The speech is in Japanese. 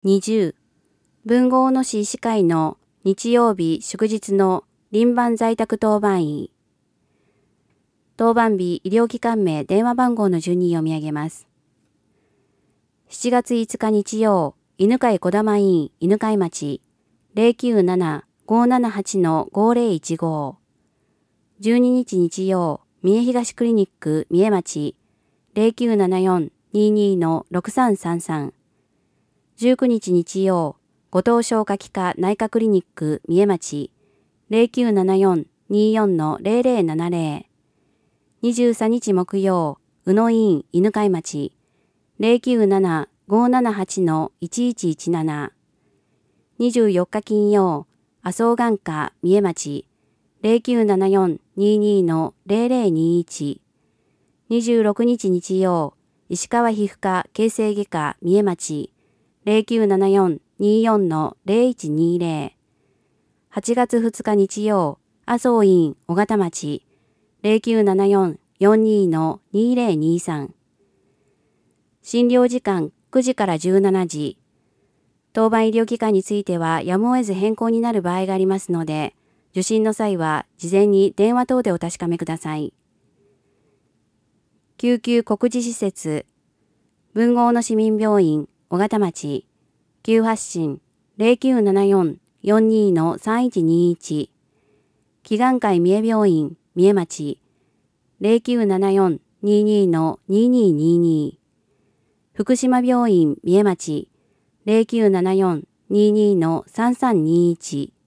20、文豪の市医師会の日曜日祝日の輪番在宅当番医。当番日医療機関名電話番号の順に読み上げます。7月5日日曜、犬飼小玉医院犬飼町 097-578-5015。12日日曜、三重東クリニック三重町 0974-22-6333。19日日曜、後藤消化器科内科クリニック三重町 0974-24-0070。23日木曜、宇野医院犬飼町 097-578-1117。24日金曜、麻生眼科三重町 0974-22-0021。26日日曜、石川皮膚科形成外科三重町 0974-24-0120。8月2日日曜、麻生院小形町 0974-42-2023。診療時間9時から17時。当番医療機関についてはやむを得ず変更になる場合がありますので、受診の際は事前に電話等でお確かめください。救急告示施設、文豪の市民病院小形町、急発進 0974-42-3121。祈願会三重病院三重町 0974-22-2222。福島病院三重町 0974-22-3321。